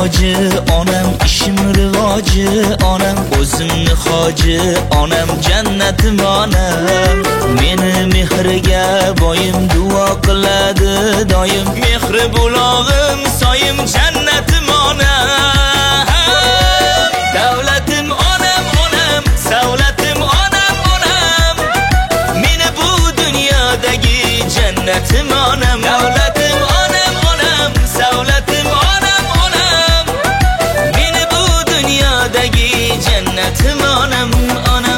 toji, onam ishim rivoji, onam o'zimni hoji, onam jannatim onam. Meni mehriga boyim duo qiladi doim, mehri bulog'im soyim jannatim onam. Davlatim onam onam, savlatim onam onam. Meni bu dunyodagi jannatim onam. Davlatim onam onam, savlatim onam onam. Meni bu dunyodagi jannatim onam onam.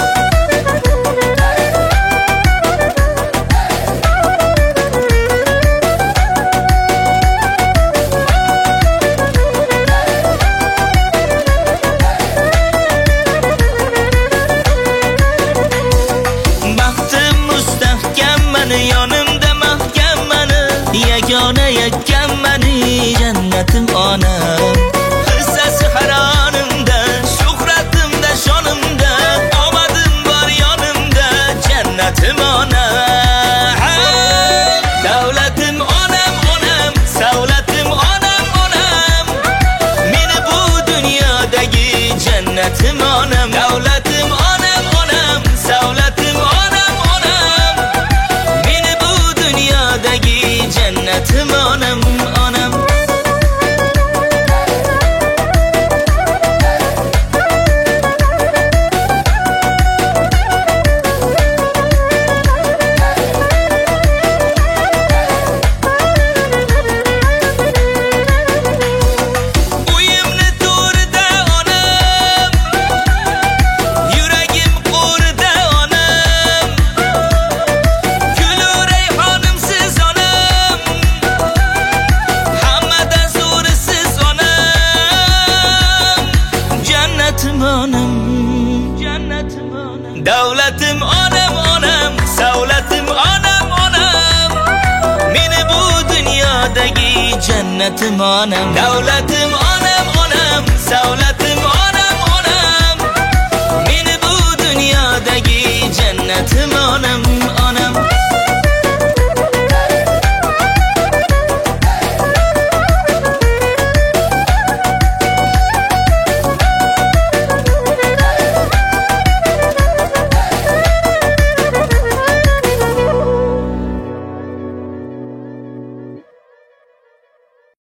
Yonimda mahkam mani, yagona yakkam mani jannatim onam. Hissasi haronimda, shuhratimda, shonimda, omadim bor yonimda jannatim onam. Davlatim onam onam, savlatim onam onam. Meni bu dunyodagi jannatim onam. Davlatim onam onam, savlatim onam onam. Jannatim onam onam. Uyimni to'rida onam, yuragim qo'rida onam. Gulu rayhonimsiz onam, hammadan zo'risiz onam. Jannatim onam, jannatim onam. Davlatim onam onam, savlatim onam onam. Meni bu dunyodagi jannatim onam. Davlatim onam onam, savlatim onam onam. Meni bu dunyodagi jannatim onam